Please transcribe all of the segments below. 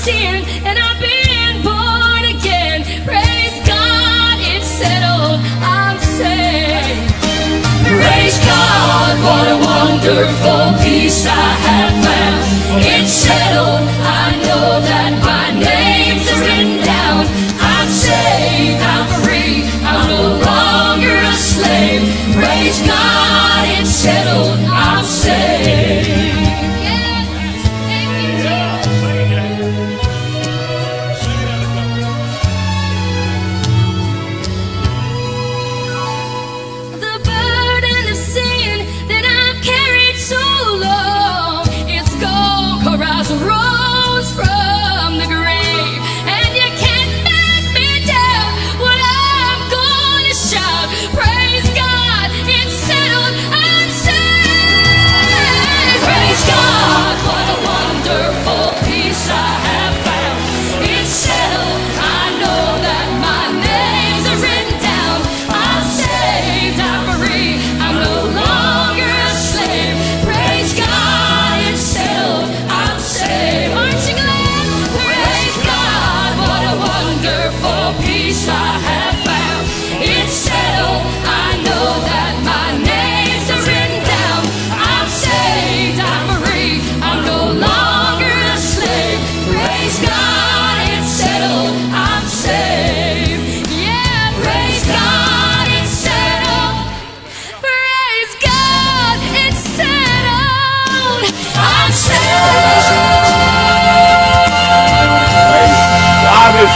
sin, and I've been born again. Praise God, it's settled, I'm saved. Praise God, what a wonderful peace I have found. It's settled, I know that my name's written down. I'm saved, I'm free, I'm no longer a slave. Praise God, it's settled, I'm saved. The burden of sin that I've carried so long, it's gone, 'cause I rose from the grave. And you can't back me down when I'm gonna shout, praise God, it's settled, I'm saved. Praise God, what a wonderful peace I have found. It's settled, I know that my name's written down. I'm saved, I'm free, I'm no longer a slave. Praise God, it's settled, I'm saved. Aren't you glad? Praise God, what a wonderful peace I have found. It's settled, I know that my name's written down. I'm saved, I'm free, I'm no longer a slave. Praise God, it's settled, I'm saved. Yeah, praise God, it's settled. Praise God, it's settled, I'm saved. God is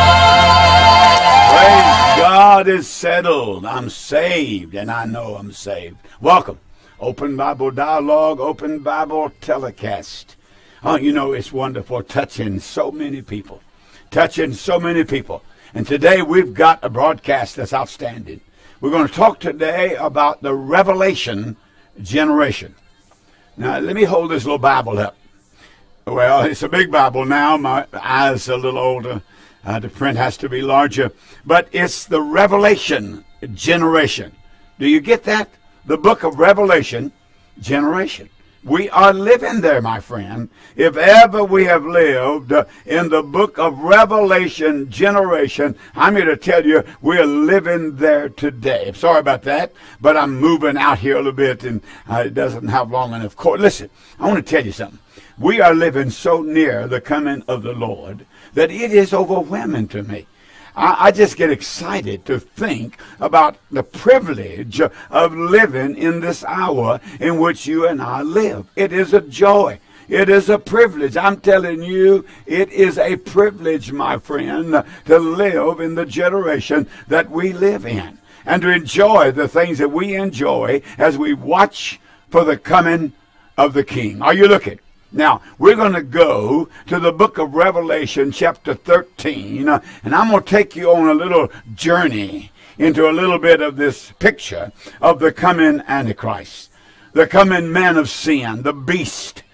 settled. Praise God is settled. I'm saved, and I know I'm saved. Welcome. Open Bible Dialogue, Open Bible Telecast. Oh, you know, it's wonderful touching so many people. Touching so many people. And today we've got a broadcast that's outstanding. We're going to talk today about the Revelation generation. Now, let me hold this little Bible up. Well, it's a big Bible now. My eyes are a little older. The print has to be larger. But it's the Revelation generation. Do you get that? The book of Revelation generation. We are living there, my friend. If ever we have lived in the book of Revelation generation, I'm here to tell you we're living there today. Sorry about that, but I'm moving out here a little bit, and it doesn't have long enough cord. Listen, I want to tell you something. We are living so near the coming of the Lord that it is overwhelming to me. I just get excited to think about the privilege of living in this hour in which you and I live. It is a joy. It is a privilege. I'm telling you, it is a privilege, my friend, to live in the generation that we live in and to enjoy the things that we enjoy as we watch for the coming of the King. Are you looking? Now, we're going to go to the book of Revelation, chapter 13, and I'm going to take you on a little journey into a little bit of this picture of the coming Antichrist, the coming man of sin, the beast.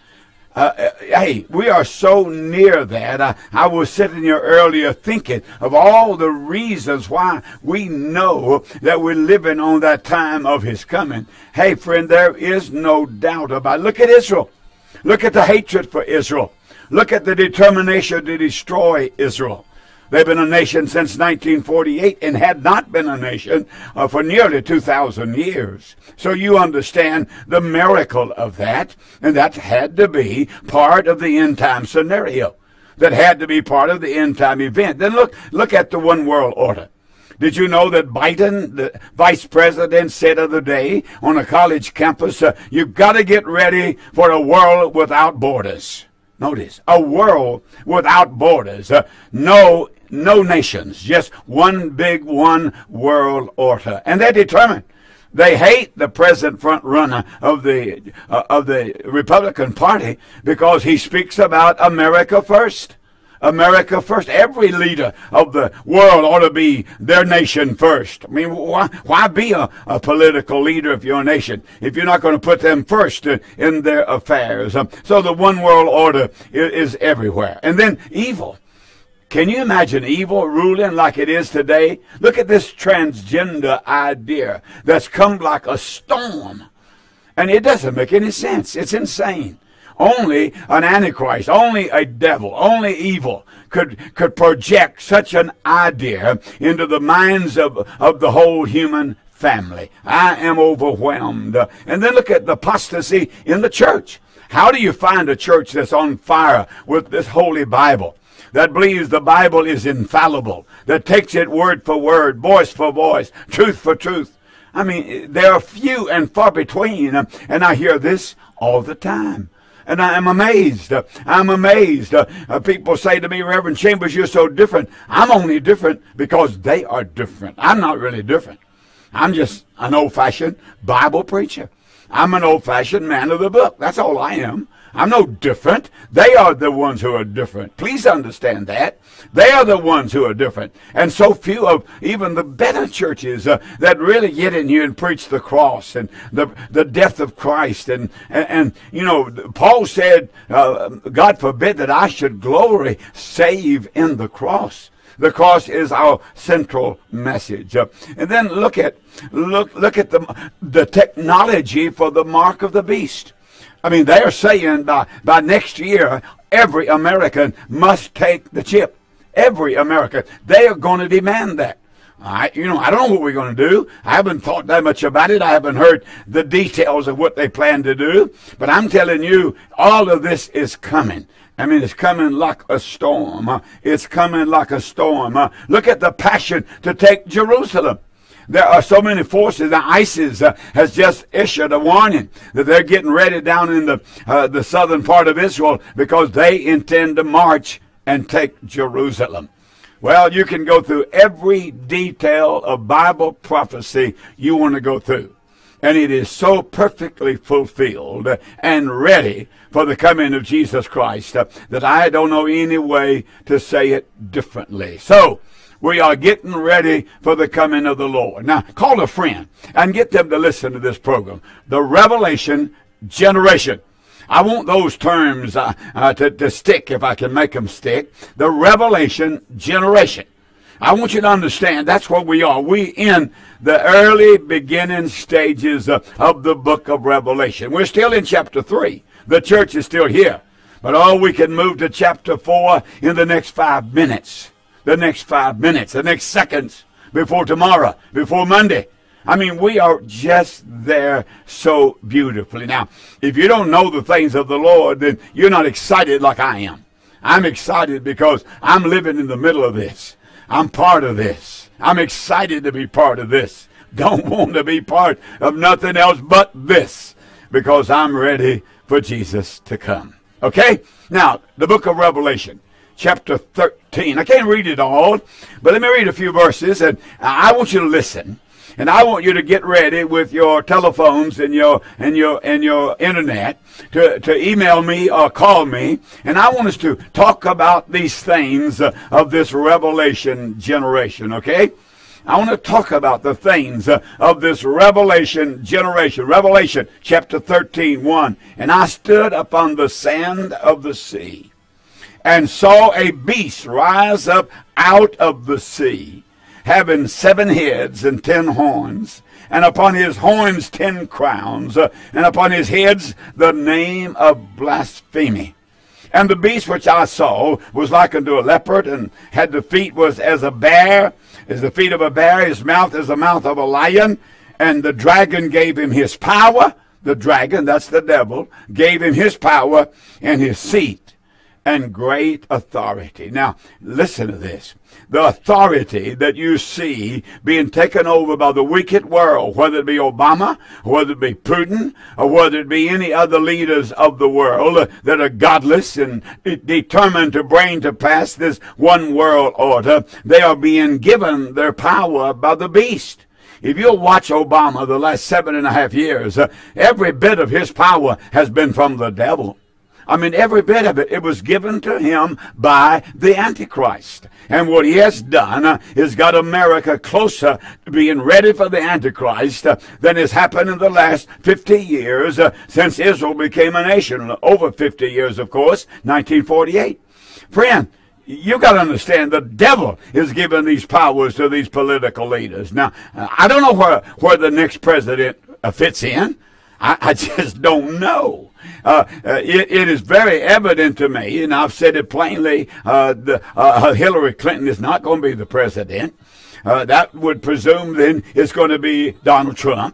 Hey, we are so near that. I was sitting here earlier thinking of all the reasons why we know that we're living on that time of his coming. Hey, friend, there is no doubt about it. Look at Israel. Look at the hatred for Israel. Look at the determination to destroy Israel. They've been a nation since 1948 and had not been a nation for nearly 2,000 years. So you understand the miracle of that, and that had to be part of the end time scenario. That had to be part of the end time event. Then look at the one world order. Did you know that Biden, the vice president, said the other day on a college campus, you've got to get ready for a world without borders. Notice, a world without borders. No nations, just one big one world order. And they're determined. They hate the present front runner of the Republican Party because he speaks about America first. America first. Every leader of the world ought to be their nation first. I mean, why be a political leader of your nation if you're not going to put them first in their affairs? So the one world order is everywhere. And then evil. Can you imagine evil ruling like it is today? Look at this transgender idea that's come like a storm. And it doesn't make any sense. It's insane. Only an antichrist, only a devil, only evil could project such an idea into the minds of the whole human family. I am overwhelmed. And then look at the apostasy in the church. How do you find a church that's on fire with this Holy Bible, that believes the Bible is infallible, that takes it word for word, voice for voice, truth for truth? I mean, there are few and far between, and I hear this all the time. And I am amazed. I'm amazed. People say to me, Reverend Chambers, you're so different. I'm only different because they are different. I'm not really different. I'm just an old-fashioned Bible preacher. I'm an old-fashioned man of the book. That's all I am. I'm no different. They are the ones who are different. Please understand that. They are the ones who are different. And so few of even the better churches that really get in here and preach the cross and the death of Christ. And you know, Paul said, God forbid that I should glory save in the cross. The cross is our central message. And then look at the technology for the mark of the beast. I mean, they're saying by next year, every American must take the chip. Every American. They are going to demand that. I don't know what we're going to do. I haven't thought that much about it. I haven't heard the details of what they plan to do. But I'm telling you, all of this is coming. I mean, it's coming like a storm. It's coming like a storm. Look at the passion to take Jerusalem. There are so many forces. ISIS has just issued a warning that they're getting ready down in the southern part of Israel because they intend to march and take Jerusalem. Well, you can go through every detail of Bible prophecy you want to go through. And it is so perfectly fulfilled and ready for the coming of Jesus Christ that I don't know any way to say it differently. So, we are getting ready for the coming of the Lord. Now, call a friend and get them to listen to this program. The Revelation Generation. I want those terms to stick if I can make them stick. The Revelation Generation. I want you to understand that's what we are. We in the early beginning stages of the book of Revelation. We're still in chapter 3. The church is still here. But we can move to chapter 4 in the next 5 minutes. The next 5 minutes, the next seconds, before tomorrow, before Monday. I mean, we are just there so beautifully. Now, if you don't know the things of the Lord, then you're not excited like I am. I'm excited because I'm living in the middle of this. I'm part of this. I'm excited to be part of this. Don't want to be part of nothing else but this, because I'm ready for Jesus to come. Okay? Now, the book of Revelation. Chapter 13. I can't read it all, but let me read a few verses, and I want you to listen. And I want you to get ready with your telephones and your internet to email me or call me. And I want us to talk about these things of this Revelation generation, okay? I want to talk about the things of this Revelation generation. Revelation chapter 13, 1. And I stood upon the sand of the sea, and saw a beast rise up out of the sea, having 7 heads and 10 horns, and upon his horns 10 crowns, and upon his heads the name of blasphemy. And the beast which I saw was like unto a leopard, and had the feet was as a bear, as the feet of a bear, his mouth as the mouth of a lion, and the dragon gave him his power. The dragon, that's the devil, gave him his power and his seat and great authority. Now, listen to this. The authority that you see being taken over by the wicked world, whether it be Obama, whether it be Putin, or whether it be any other leaders of the world that are godless and determined to bring to pass this one world order, they are being given their power by the beast. If you'll watch Obama the last 7.5 years, every bit of his power has been from the devil. I mean, every bit of it, it was given to him by the Antichrist. And what he has done is got America closer to being ready for the Antichrist than has happened in the last 50 years since Israel became a nation. Over 50 years, of course, 1948. Friend, you got to understand, the devil is giving these powers to these political leaders. Now, I don't know where the next president fits in. I just don't know. it is very evident to me, and I've said it plainly, Hillary Clinton is not going to be the president. That would presume then it's going to be Donald Trump.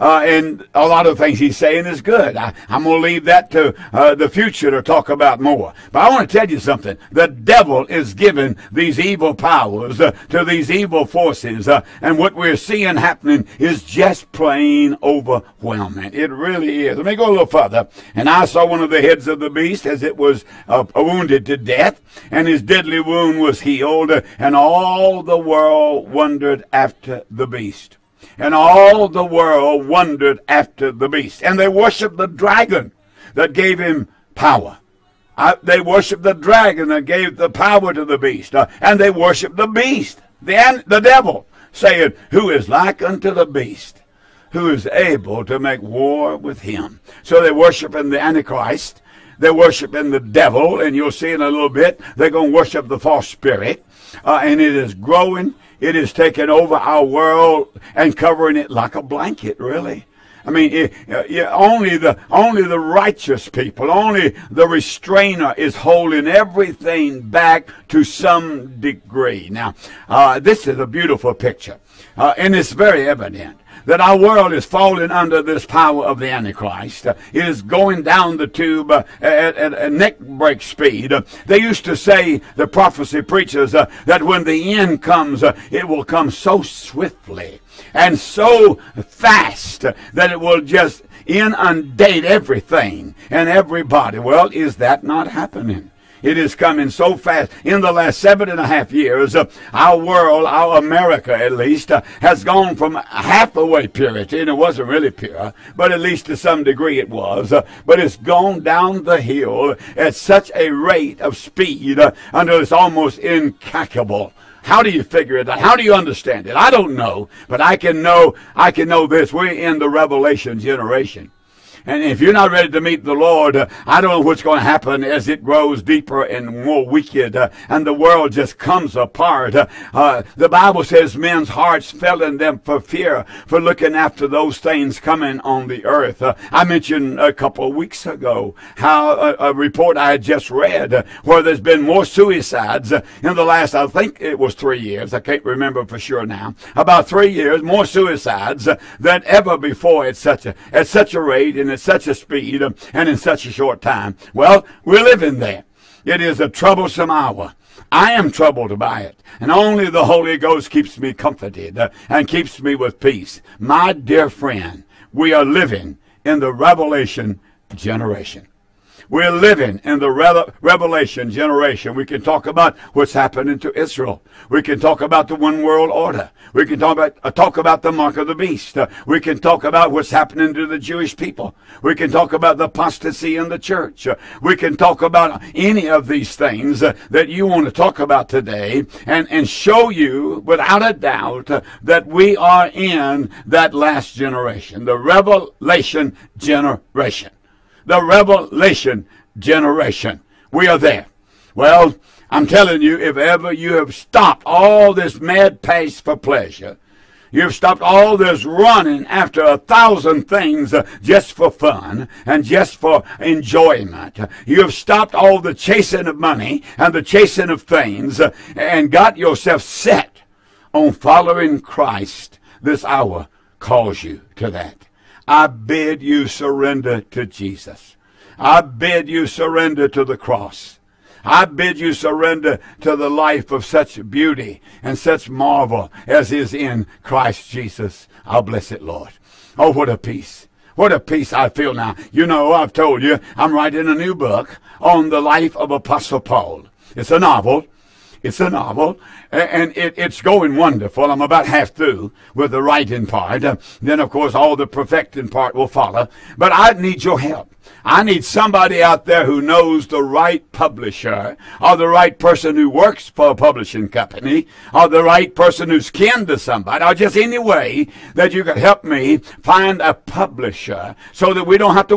And a lot of things he's saying is good. I'm going to leave that to the future to talk about more. But I want to tell you something. The devil is giving these evil powers to these evil forces. And what we're seeing happening is just plain overwhelming. It really is. Let me go a little further. And I saw one of the heads of the beast as it was wounded to death. And his deadly wound was healed. And all the world wondered after the beast. And all the world wondered after the beast. And they worshiped the dragon that gave him power. They worshiped the dragon that gave the power to the beast. And they worshiped the beast, the devil, saying, who is like unto the beast, who is able to make war with him. So they worshiping the Antichrist. They're worshiping the devil. And you'll see in a little bit, they're going to worship the false spirit. And it is growing. It is taking over our world and covering it like a blanket, really. I mean, only the righteous people, only the restrainer is holding everything back to some degree. Now, this is a beautiful picture, and it's very evident that our world is falling under this power of the Antichrist. It is going down the tube at a neck break speed. They used to say, the prophecy preachers, that when the end comes, it will come so swiftly and so fast that it will just inundate everything and everybody. Well, is that not happening? It is coming so fast. In the last 7.5 years, our world, our America at least, has gone from halfway purity, and it wasn't really pure, but at least to some degree it was. But it's gone down the hill at such a rate of speed until it's almost incalculable. How do you figure it out? How do you understand it? I don't know, but I can know this. We're in the Revelation generation. And if you're not ready to meet the Lord, I don't know what's going to happen as it grows deeper and more wicked, and the world just comes apart. The Bible says men's hearts fell in them for fear, for looking after those things coming on the earth. I mentioned a couple of weeks ago how a report I had just read where there's been more suicides in the last, I think it was 3 years. I can't remember for sure now. About 3 years, more suicides than ever before at such a rate and at such a speed and in such a short time. Well, we're living there. It is a troublesome hour. I am troubled by it, and only the Holy Ghost keeps me comforted and keeps me with peace. My dear friend, we are living in the Revelation generation. We're living in the Revelation generation. We can talk about what's happening to Israel. We can talk about the one world order. We can talk about the mark of the beast. We can talk about what's happening to the Jewish people. We can talk about the apostasy in the church. We can talk about any of these things that you want to talk about today and show you without a doubt that we are in that last generation, the Revelation generation. The Revelation generation. We are there. Well, I'm telling you, if ever you have stopped all this mad pace for pleasure, you've stopped all this running after 1,000 things just for fun and just for enjoyment. You have stopped all the chasing of money and the chasing of things and got yourself set on following Christ. This hour calls you to that. I bid you surrender to Jesus. I bid you surrender to the cross. I bid you surrender to the life of such beauty and such marvel as is in Christ Jesus, our blessed Lord. Oh, what a peace. What a peace I feel now. You know, I've told you, I'm writing a new book on the life of Apostle Paul. It's a novel. It's a novel, and it's going wonderful. I'm about half through with the writing part. Then, of course, all the perfecting part will follow. But I need your help. I need somebody out there who knows the right publisher, or the right person who works for a publishing company, or the right person who's kin to somebody, or just any way that you could help me find a publisher so that we don't have to wait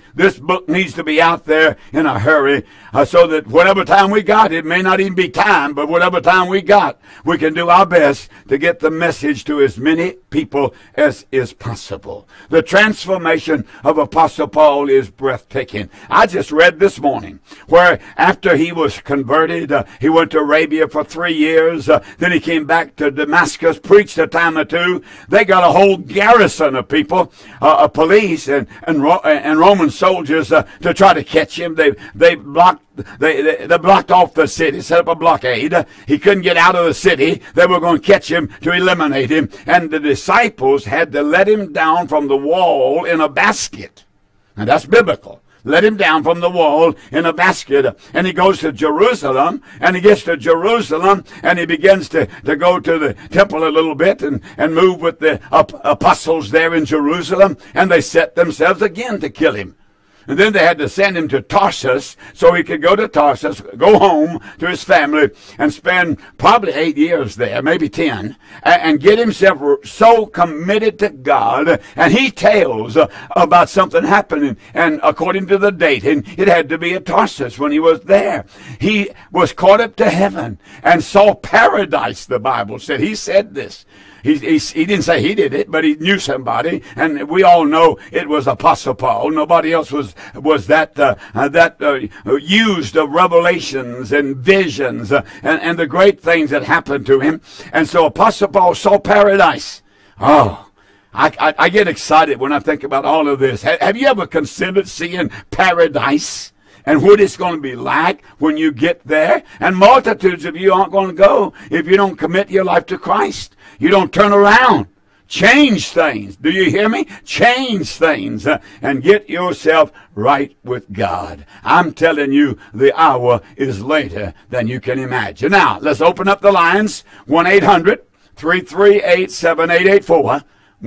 This book needs to be out there in a hurry so that whatever time we got, it may not even be time, but whatever time we got, we can do our best to get the message to as many people as is possible. The transformation of Apostle Paul is breathtaking. I just read this morning where after he was converted, he went to Arabia for 3 years. Then he came back to Damascus, preached a time or two. They got a whole garrison of people, police and Roman soldiers to try to catch him. They blocked off the city, set up a blockade. He couldn't get out of the city. They were going to catch him to eliminate him. And the disciples had to let him down from the wall in a basket. And that's biblical. Let him down from the wall in a basket. And he goes to Jerusalem, and he gets to Jerusalem, and he begins to go to the temple a little bit and move with the apostles there in Jerusalem, and they set themselves again to kill him. And then they had to send him to Tarsus so he could go to Tarsus, go home to his family, and spend probably 8 years there, maybe 10, and get himself so committed to God. And he tells about something happening, and according to the date, and it had to be at Tarsus when he was there. He was caught up to heaven and saw paradise, the Bible said. He said this. He didn't say he did it, but he knew somebody, and we all know it was Apostle Paul. Nobody else was that used of revelations and visions and the great things that happened to him. And so Apostle Paul saw paradise. Oh, I get excited when I think about all of this. Have you ever considered seeing paradise and what it's going to be like when you get there? And multitudes of you aren't going to go if you don't commit your life to Christ. You don't turn around. Change things. Do you hear me? Change things and get yourself right with God. I'm telling you, the hour is later than you can imagine. Now, let's open up the lines. 1-800-338-7884.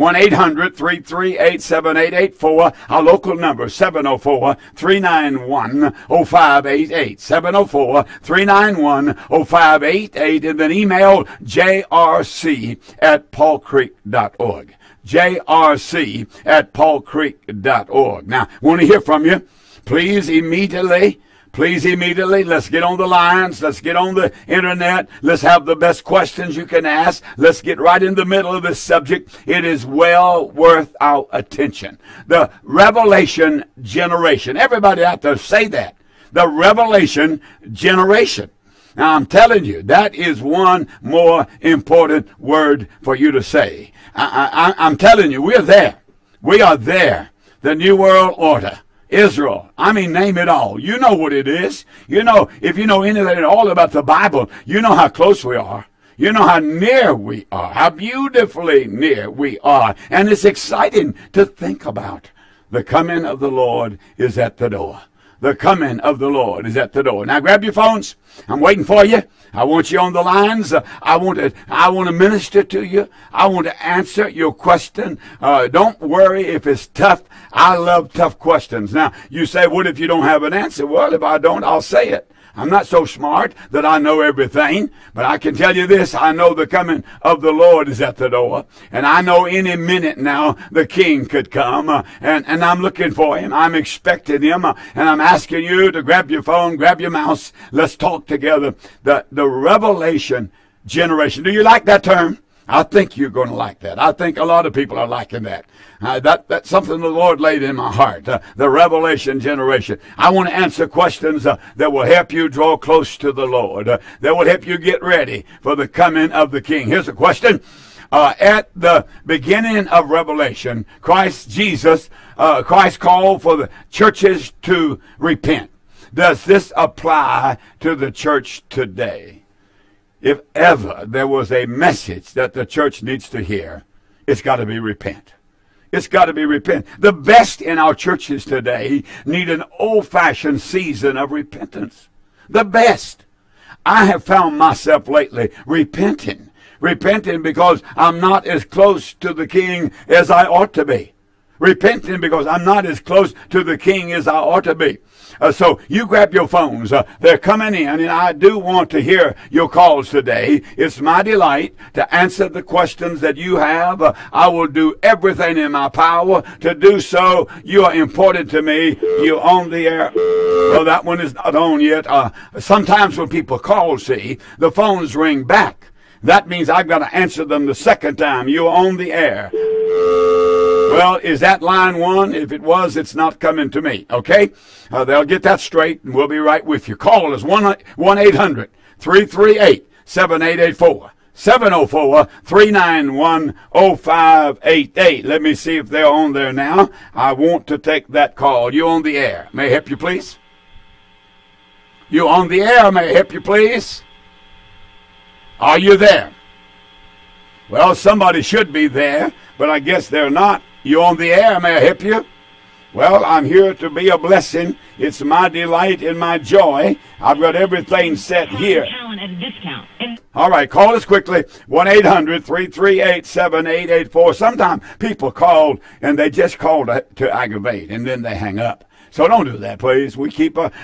1-800-338-7884. Our local number, 704-391-0588. 704-391-0588. And then email jrc@paulcreek.org. jrc@paulcreek.org. Now, want to hear from you. Please immediately, let's get on the lines. Let's get on the internet. Let's have the best questions you can ask. Let's get right in the middle of this subject. It is well worth our attention. The revelation generation. Everybody out there say that. The revelation generation. Now, I'm telling you, that is one more important word for you to say. I'm telling you, we're there. We are there. The New World Order. Israel. I mean, name it all. You know what it is. You know, if you know anything at all about the Bible, you know how close we are. You know how near we are, how beautifully near we are. And it's exciting to think about. The coming of the Lord is at the door. The coming of the Lord is at the door. Now grab your phones. I'm waiting for you. I want you on the lines. I want to minister to you. I want to answer your question. Don't worry if it's tough. I love tough questions. Now, you say, what if you don't have an answer? Well, if I don't, I'll say it. I'm not so smart that I know everything, but I can tell you this. I know the coming of the Lord is at the door, and I know any minute now the King could come, and I'm looking for him. I'm expecting him, and I'm asking you to grab your phone, grab your mouse. Let's talk together. The revelation generation. Do you like that term? I think you're going to like that. I think a lot of people are liking that. That's something the Lord laid in my heart, the revelation generation. I want to answer questions that will help you draw close to the Lord, that will help you get ready for the coming of the King. Here's a question. At the beginning of Revelation, Christ called for the churches to repent. Does this apply to the church today? If ever there was a message that the church needs to hear, it's got to be repent. It's got to be repent. The best in our churches today need an old-fashioned season of repentance. The best. I have found myself lately repenting because I'm not as close to the King as I ought to be. Repenting because I'm not as close to the King as I ought to be. So you grab your phones. They're coming in, and I do want to hear your calls today. It's my delight to answer the questions that you have. I will do everything in my power to do so. You are important to me. You're on the air. Well, that one is not on yet. Sometimes when people call, see, the phones ring back. That means I've got to answer them the second time. You're on the air. Well, is that line one? If it was, it's not coming to me. Okay? They'll get that straight, and we'll be right with you. Call us 1-800-338-7884. 704-391-0588. Let me see if they're on there now. I want to take that call. You on the air. May I help you, please? You on the air. May I help you, please? Are you there? Well, somebody should be there, but I guess they're not. You on the air. May I help you? Well, I'm here to be a blessing. It's my delight and my joy. I've got everything set here. Talent at a discount. All right, call us quickly. 1-800-338-7884. Sometimes people call and they just call to aggravate, and then they hang up. So don't do that, please. We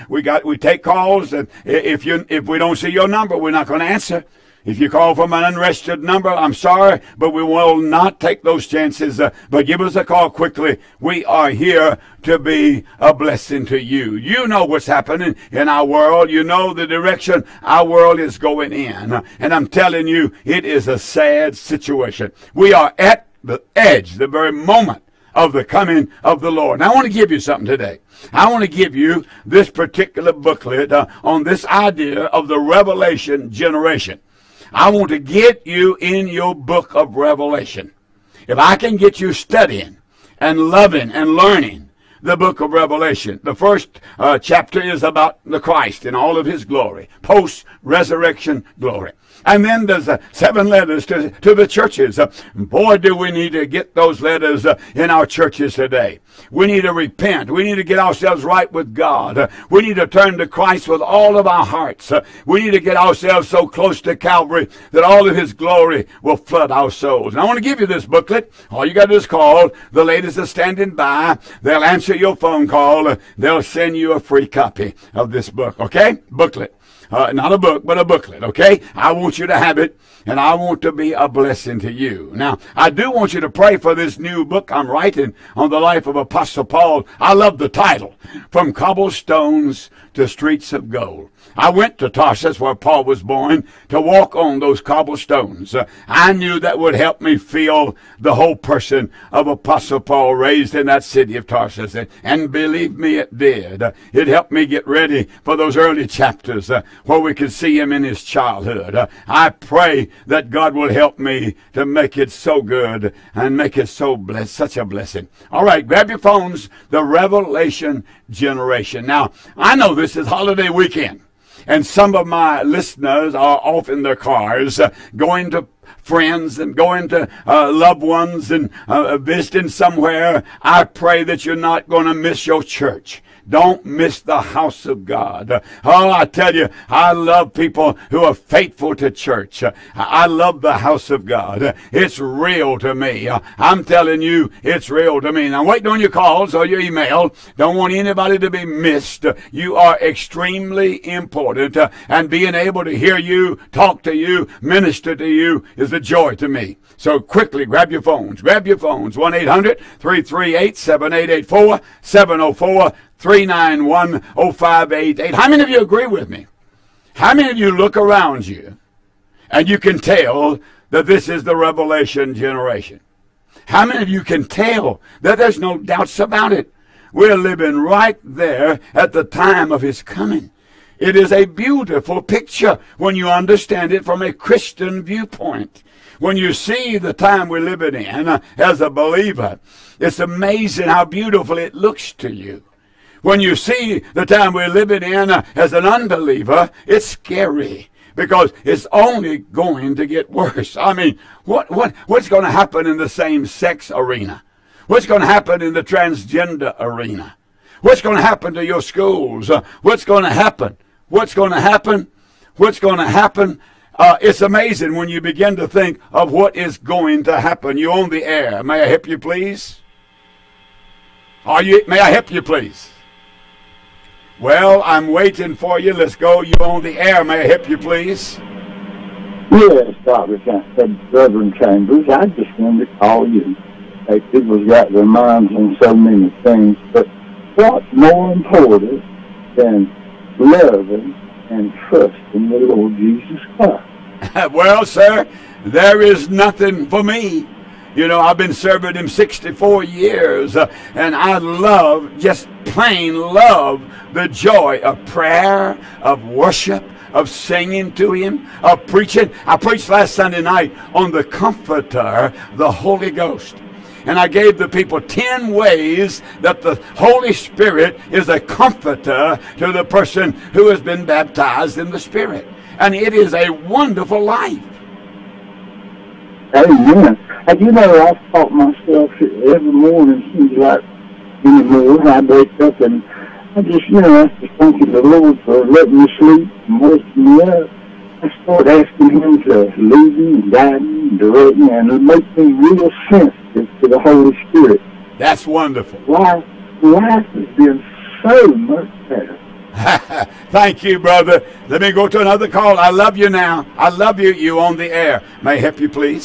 take calls, and if we don't see your number, we're not going to answer. If you call from an unregistered number, I'm sorry, but we will not take those chances. But give us a call quickly. We are here to be a blessing to you. You know what's happening in our world. You know the direction our world is going in. And I'm telling you, it is a sad situation. We are at the edge, the very moment of the coming of the Lord. Now, I want to give you something today. I want to give you this particular booklet on this idea of the Revelation generation. I want to get you in your book of Revelation. If I can get you studying and loving and learning the book of Revelation. The first chapter is about the Christ in all of his glory, post-resurrection glory. And then there's 7 letters to the churches. Boy, do we need to get those letters in our churches today. We need to repent. We need to get ourselves right with God. We need to turn to Christ with all of our hearts. We need to get ourselves so close to Calvary that all of his glory will flood our souls. And I want to give you this booklet. All you got to do is call. The ladies are standing by. They'll answer your phone call. They'll send you a free copy of this book. Okay? Booklet. Not a book, but a booklet, okay? I want you to have it, and I want to be a blessing to you. Now, I do want you to pray for this new book I'm writing on the life of Apostle Paul. I love the title, From Cobblestones to Streets of Gold. I went to Tarsus, where Paul was born, to walk on those cobblestones. I knew that would help me feel the whole person of Apostle Paul, raised in that city of Tarsus. And believe me, it did. It helped me get ready for those early chapters where we could see him in his childhood. I pray that God will help me to make it so good and make it so blessed, such a blessing. All right, grab your phones, the Revelation generation. Now, I know this is holiday weekend, and some of my listeners are off in their cars going to friends and going to loved ones and visiting somewhere. I pray that you're not going to miss your church. Don't miss the house of God. Oh, I tell you, I love people who are faithful to church. I love the house of God. It's real to me. I'm telling you, it's real to me. Now, waiting on your calls or your email. Don't want anybody to be missed. You are extremely important, and being able to hear you, talk to you, minister to you is a joy to me. So quickly, grab your phones. Grab your phones. 1-800-338-7884, 704-391-0588. How many of you agree with me? How many of you look around you and you can tell that this is the Revelation generation? How many of you can tell that there's no doubts about it? We're living right there at the time of his coming. It is a beautiful picture when you understand it from a Christian viewpoint. When you see the time we're living in as a believer, it's amazing how beautiful it looks to you. When you see the time we're living in as an unbeliever, it's scary because it's only going to get worse. I mean, what's going to happen in the same-sex arena? What's going to happen in the transgender arena? What's going to happen to your schools? What's going to happen? What's going to happen? What's going to happen? It's amazing when you begin to think of what is going to happen. You're on the air. May I help you, please? May I help you, please? Well, I'm waiting for you. Let's go. You're on the air. May I help you, please? Yes, Dr. Reverend Chambers, I just wanted to call you. Hey, people's got their minds on so many things, but what's more important than loving and trusting the Lord Jesus Christ? Well, sir, there is nothing for me. You know, I've been serving him 64 years, and I love, just plain love, the joy of prayer, of worship, of singing to him, of preaching. I preached last Sunday night on the Comforter, the Holy Ghost. And I gave the people 10 ways that the Holy Spirit is a comforter to the person who has been baptized in the Spirit. And it is a wonderful life. Amen. And you know, I've taught myself every morning, seems like anymore, I wake up and I just, I just thank the Lord for letting me sleep and waking me up. I start asking him to lead me and guide me and direct me and make me real sensitive to the Holy Spirit. That's wonderful. Life has been so much better. Thank you, brother. Let me go to another call. I love you now. I love you. You on the air. May I help you, please?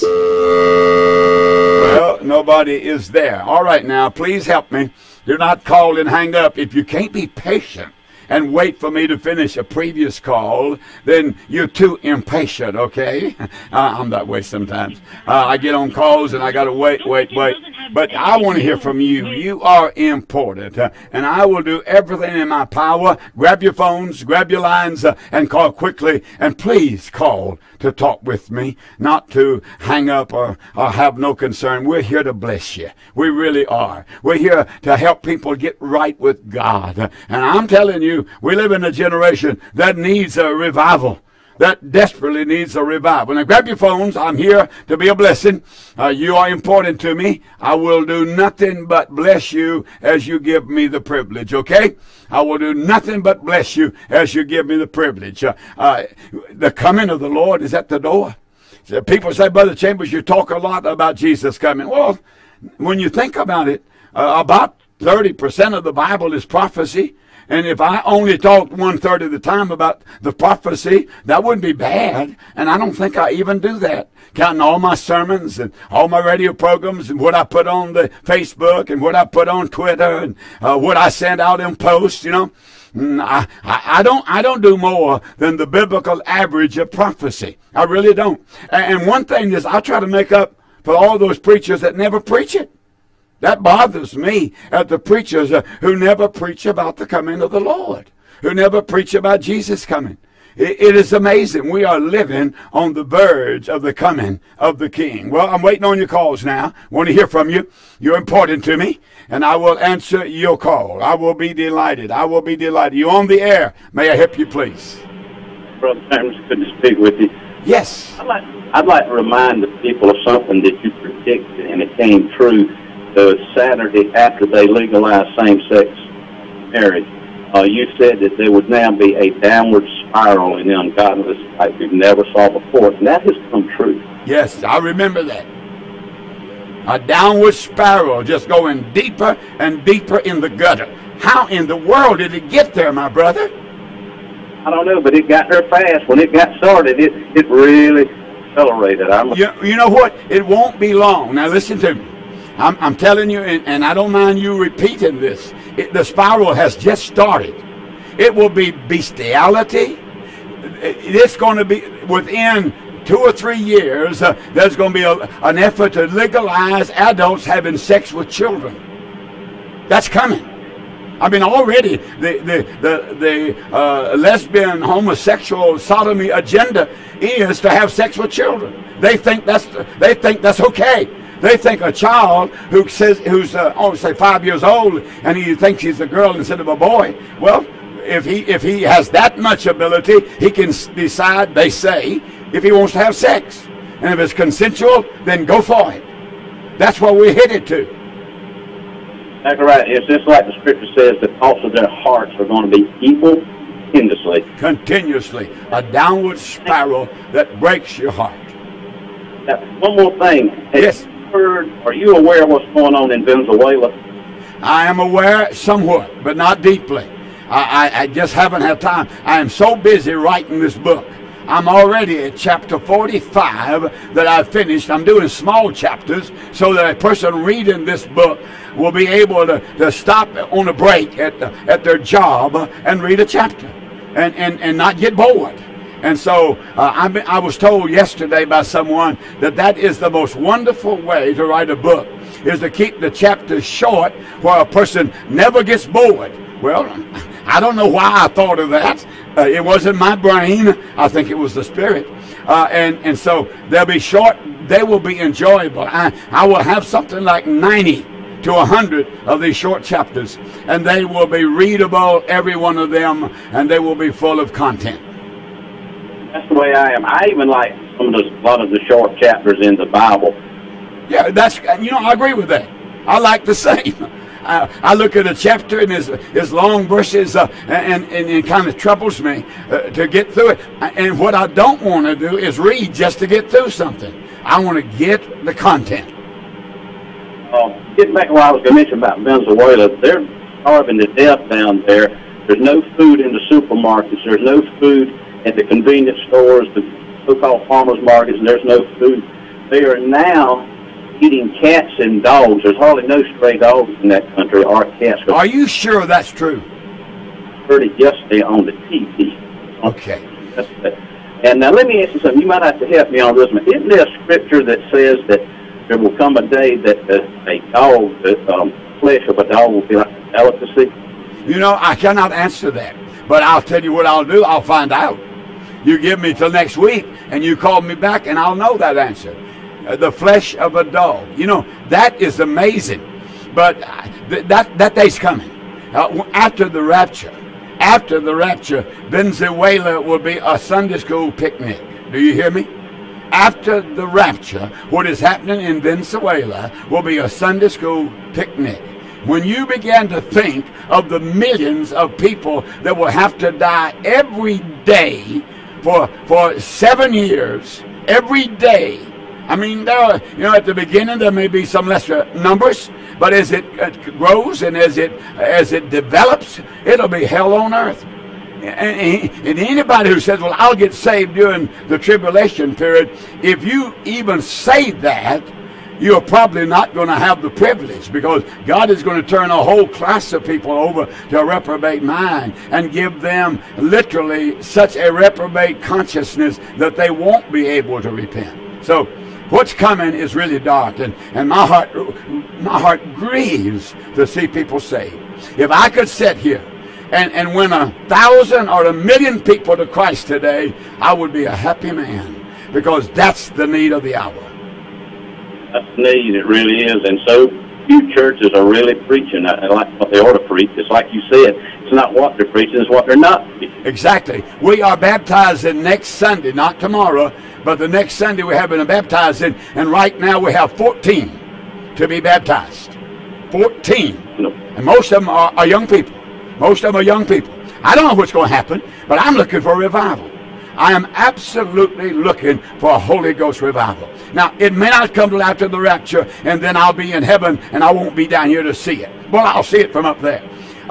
Well, nobody is there. All right, now, please help me. Do not call and hang up. If you can't be patient and wait for me to finish a previous call, then you're too impatient, okay? I'm that way sometimes. I get on calls and I got to wait. But I want to hear from you. You are important. And I will do everything in my power. Grab your phones, grab your lines, and call quickly. And please call to talk with me, not to hang up or have no concern. We're here to bless you. We really are. We're here to help people get right with God. And I'm telling you, we live in a generation that needs a revival. That desperately needs a revival. Now grab your phones. I'm here to be a blessing. You are important to me. I will do nothing but bless you as you give me the privilege, okay? I will do nothing but bless you as you give me the privilege. The coming of the Lord is at the door. So people say, Brother Chambers, you talk a lot about Jesus coming. Well, when you think about it, about 30% of the Bible is prophecy. And if I only talked 1/3 of the time about the prophecy, that wouldn't be bad. And I don't think I even do that. Counting all my sermons and all my radio programs and what I put on the Facebook and what I put on Twitter and what I send out in posts, I don't do more than the biblical average of prophecy. I really don't. And one thing is, I try to make up for all those preachers that never preach it. That bothers me at the preachers who never preach about the coming of the Lord, who never preach about Jesus coming. It is amazing. We are living on the verge of the coming of the King. Well, I'm waiting on your calls now. Want to hear from you. You're important to me, and I will answer your call. I will be delighted. I will be delighted. You're on the air. May I help you, please? Brother Chambers, good to speak with you. Yes. I'd like to remind the people of something that you predicted, and it came true. The Saturday after they legalized same-sex marriage, you said that there would now be a downward spiral in ungodliness like we've never saw before, and that has come true. Yes, I remember that. A downward spiral, just going deeper and deeper in the gutter. How in the world did it get there, my brother? I don't know, but it got there fast. When it got started, it really accelerated. You know what? It won't be long. Now listen to me. I'm telling you, and I don't mind you repeating this. The spiral has just started. It will be bestiality. It's going to be within 2 or 3 years. There's going to be an effort to legalize adults having sex with children. That's coming. I mean, already the lesbian, homosexual, sodomy agenda is to have sex with children. They think that's okay. They think a child who's say 5 years old and he thinks he's a girl instead of a boy. Well, if he has that much ability, he can decide. They say if he wants to have sex, and if it's consensual, then go for it. That's what we're headed to. That's right. It's just like the scripture says, the thoughts of their hearts are going to be evil continuously. A downward spiral that breaks your heart. Now, one more thing. Yes. Are you aware of what's going on in Venezuela? I am aware somewhat, but not deeply. I just haven't had time. I am so busy writing this book. I'm already at chapter 45 that I've finished. I'm doing small chapters so that a person reading this book will be able to stop on a break at their job and read a chapter and not get bored. And so I was told yesterday by someone that is the most wonderful way to write a book, is to keep the chapters short where a person never gets bored. Well, I don't know why I thought of that. It wasn't my brain. I think it was the Spirit. And so they'll be short. They will be enjoyable. I will have something like 90 to 100 of these short chapters, and they will be readable, every one of them, and they will be full of content. That's the way I am. I even like a lot of the short chapters in the Bible. Yeah, I agree with that. I like the same. I look at a chapter and his long verses and it kind of troubles me to get through it. And what I don't want to do is read just to get through something. I want to get the content. Getting back to what I was going to mention about Venezuela, they're starving to death down there. There's no food in the supermarkets. There's no food at the convenience stores, the so-called farmers markets, and there's no food. They are now eating cats and dogs. There's hardly no stray dogs in that country or cats. Are you sure that's true? Heard it yesterday on the TV. Okay. And now let me ask you something. You might have to help me on this one. Isn't there a scripture that says that there will come a day that a dog, the flesh of a dog will be like a delicacy? You know, I cannot answer that. But I'll tell you what I'll do. I'll find out. You give me till next week, and you call me back, and I'll know that answer. The flesh of a dog. You know, that is amazing. But that day's coming. After the rapture, Venezuela will be a Sunday school picnic. Do you hear me? After the rapture, what is happening in Venezuela will be a Sunday school picnic. When you begin to think of the millions of people that will have to die every day for 7 years, every day. I mean, at the beginning there may be some lesser numbers, but as it grows and as it develops, it'll be hell on earth. And anybody who says, well, I'll get saved during the tribulation period, if you even say that, you're probably not going to have the privilege, because God is going to turn a whole class of people over to a reprobate mind and give them literally such a reprobate consciousness that they won't be able to repent. So what's coming is really dark, and my heart grieves to see people saved. If I could sit here and win 1,000 or 1,000,000 people to Christ today, I would be a happy man, because that's the need of the hour. That's the need, it really is. And so few churches are really preaching like what they ought to preach. It's like you said, it's not what they're preaching, it's what they're not preaching. Exactly. We are baptizing next Sunday, not tomorrow, but the next Sunday we're having a baptizing, and right now we have 14 to be baptized. 14. And most of them are young people. Most of them are young people. I don't know what's going to happen, but I'm looking for a revival. I am absolutely looking for a Holy Ghost revival. Now, it may not come till after the rapture, and then I'll be in heaven, and I won't be down here to see it. Well, I'll see it from up there.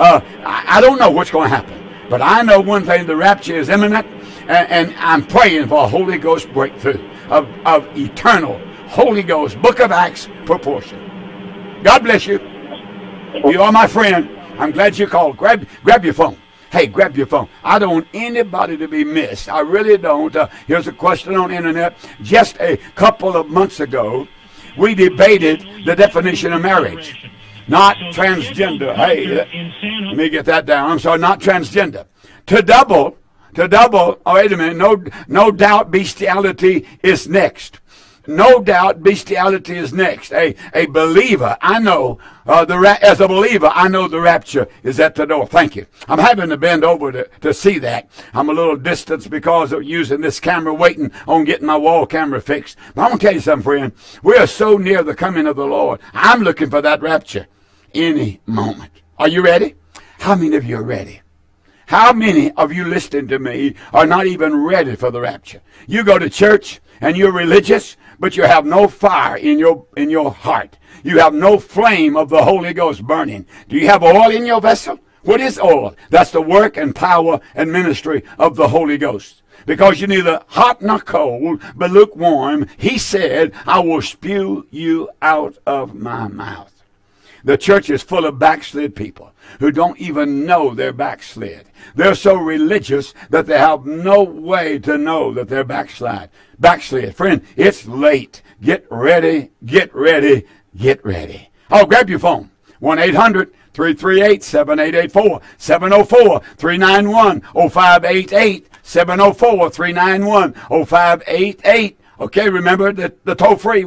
I don't know what's going to happen, but I know one thing: the rapture is imminent, and I'm praying for a Holy Ghost breakthrough of eternal Holy Ghost, Book of Acts proportion. God bless you. You are my friend. I'm glad you called. Grab your phone. Hey, grab your phone. I don't want anybody to be missed. I really don't. Here's a question on the internet. Just a couple of months ago, we debated the definition of marriage. Not transgender. Hey, let me get that down. I'm sorry, not transgender. To double, oh, wait a minute. No doubt bestiality is next. No doubt bestiality is next. A believer, I know, as a believer, I know the rapture is at the door. Thank you. I'm having to bend over to see that. I'm a little distance because of using this camera, waiting on getting my wall camera fixed. But I'm going to tell you something, friend. We are so near the coming of the Lord. I'm looking for that rapture any moment. Are you ready? How many of you are ready? How many of you listening to me are not even ready for the rapture? You go to church and you're religious, but you have no fire in your heart. You have no flame of the Holy Ghost burning. Do you have oil in your vessel? What is oil? That's the work and power and ministry of the Holy Ghost. Because you're neither hot nor cold, but lukewarm, he said, I will spew you out of my mouth. The church is full of backslid people who don't even know they're backslid. They're so religious that they have no way to know that they're backslid. Friend, it's late. Get ready, get ready, get ready. Oh, grab your phone. 1-800-338-7884, 704-391-0588, 704-391-0588. Okay, remember the toll-free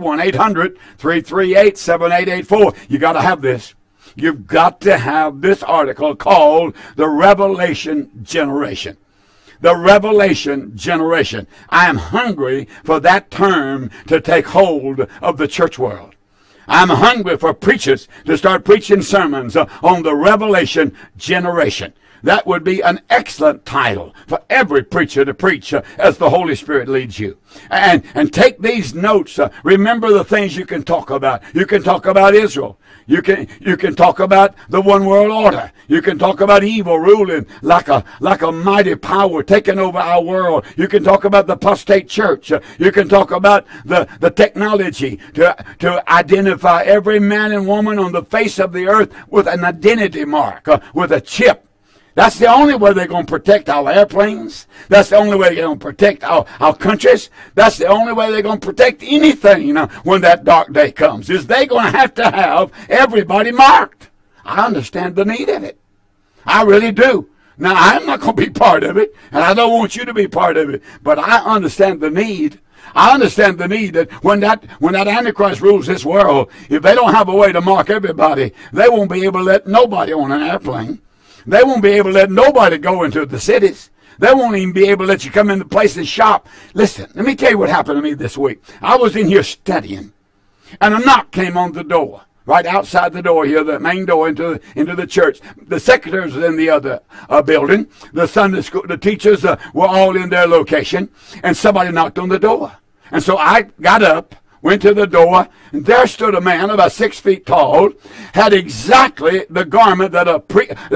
1-800-338-7884. You got to have this. You've got to have this article called The Revelation Generation. The Revelation Generation. I am hungry for that term to take hold of the church world. I'm hungry for preachers to start preaching sermons on the Revelation Generation. That would be an excellent title for every preacher to preach as the Holy Spirit leads you. And take these notes. Remember the things you can talk about. You can talk about Israel. You can talk about the one world order. You can talk about evil ruling like a mighty power taking over our world. You can talk about the apostate church. You can talk about the technology to identify every man and woman on the face of the earth with an identity mark, with a chip. That's the only way they're going to protect our airplanes. That's the only way they're going to protect our countries. That's the only way they're going to protect anything, when that dark day comes, is they're going to have everybody marked. I understand the need of it. I really do. Now, I'm not going to be part of it, and I don't want you to be part of it, but I understand the need. I understand the need that when that Antichrist rules this world, if they don't have a way to mark everybody, they won't be able to let nobody on an airplane. They won't be able to let nobody go into the cities. They won't even be able to let you come into places shop. Listen, let me tell you what happened to me this week. I was in here studying, and a knock came on the door. Right outside the door here, the main door into the church. The secretaries was in the other building. The Sunday school, the teachers were all in their location, and somebody knocked on the door. And so I got up, went to the door, and there stood a man about 6 feet tall, had exactly the garment that a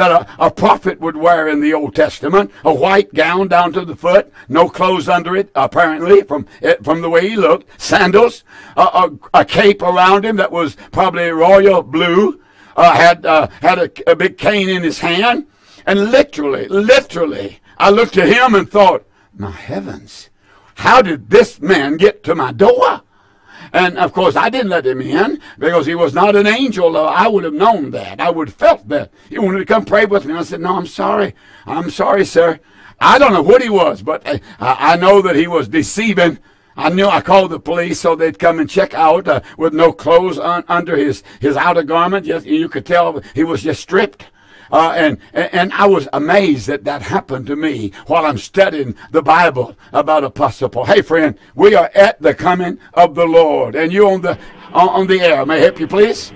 prophet would wear in the Old Testament, a white gown down to the foot, no clothes under it, apparently, from the way he looked, sandals, a cape around him that was probably royal blue, had a big cane in his hand, and literally, I looked at him and thought, my heavens, how did this man get to my door? And, of course, I didn't let him in because he was not an angel. I would have known that. I would have felt that. He wanted to come pray with me. I said, no, I'm sorry. I'm sorry, sir. I don't know what he was, but I know that he was deceiving. I called the police so they'd come and check out with no clothes under his outer garment. You could tell he was just stripped. And I was amazed that happened to me while I'm studying the Bible about Apostle Paul. Hey, friend, we are at the coming of the Lord, and you're on the air. May I help you, please?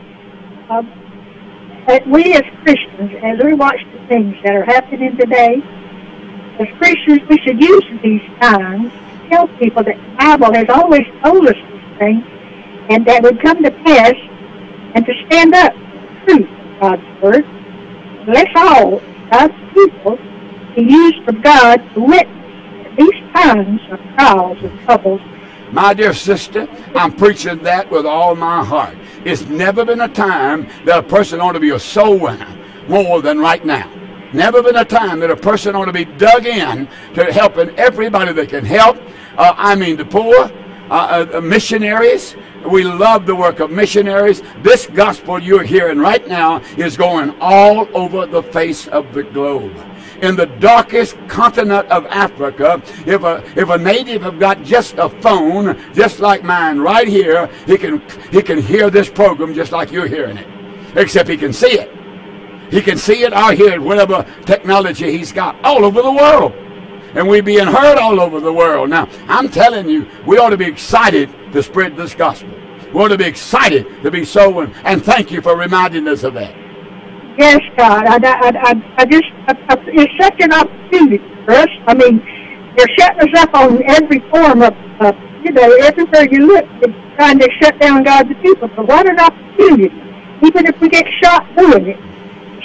We as Christians, as we watch the things that are happening today, as Christians, we should use these times to tell people that the Bible has always told us these things, and that would come to pass, and to stand up for the truth of God's Word. Let's all, God's people, be used for God to witness at these times of trials and troubles. My dear sister, I'm preaching that with all my heart. It's never been a time that a person ought to be a soul winner more than right now. Never been a time that a person ought to be dug in to helping everybody that can help. The poor, missionaries. We love the work of missionaries. This gospel you're hearing right now is going all over the face of the globe. In the darkest continent of Africa, if a native have got just a phone, just like mine right here, he can hear this program just like you're hearing it, except he can see it. He can see it or hear it, whatever technology he's got, all over the world. And we're being heard all over the world. Now, I'm telling you, we ought to be excited to spread this gospel. We ought to be excited to be sowing. And thank you for reminding us of that. Yes, God. It's such an opportunity for us. I mean, they're shutting us up on every form of everywhere you look, they're trying to shut down God's people. But what an opportunity. Even if we get shot doing it,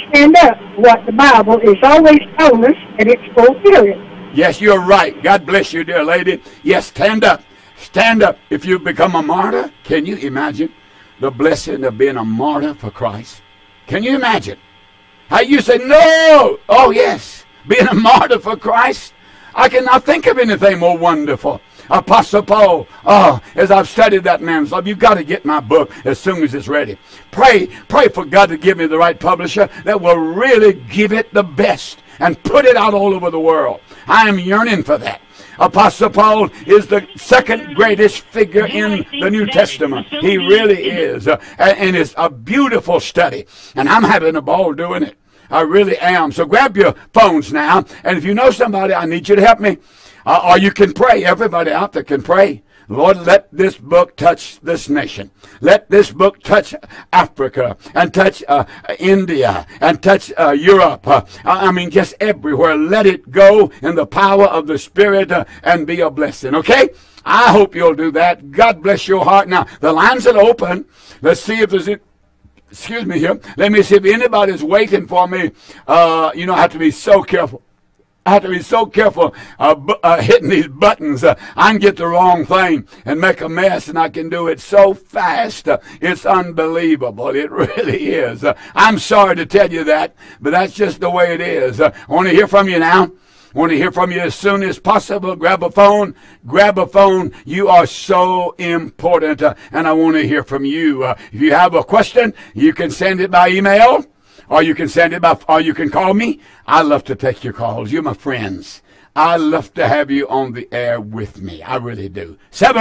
stand up for what the Bible is always told us, and it's fulfilled. Yes, you're right. God bless you, dear lady. Yes, stand up. Stand up. If you become a martyr, can you imagine the blessing of being a martyr for Christ? Can you imagine? How you say, no! Oh, yes. Being a martyr for Christ? I cannot think of anything more wonderful. Apostle Paul, as I've studied that man's life, you've got to get my book as soon as it's ready. Pray for God to give me the right publisher that will really give it the best and put it out all over the world. I am yearning for that. Apostle Paul is the second greatest figure in the New Testament. He really is. And it's a beautiful study. And I'm having a ball doing it. I really am. So grab your phones now. And if you know somebody, I need you to help me. Or you can pray. Everybody out there can pray. Lord, let this book touch this nation. Let this book touch Africa and touch India and touch Europe. I mean, just everywhere. Let it go in the power of the Spirit and be a blessing. Okay? I hope you'll do that. God bless your heart. Now, the lines are open. Let's see if there's... Excuse me here. Let me see if anybody's waiting for me. I have to be so careful. I have to be so careful hitting these buttons. I can get the wrong thing and make a mess, and I can do it so fast. It's unbelievable. It really is. I'm sorry to tell you that, but that's just the way it is. I want to hear from you now. I want to hear from you as soon as possible. Grab a phone. Grab a phone. You are so important, and I want to hear from you. If you have a question, you can send it by email. Or you can send it by, or you can call me. I love to take your calls. You're my friends. I love to have you on the air with me. I really do.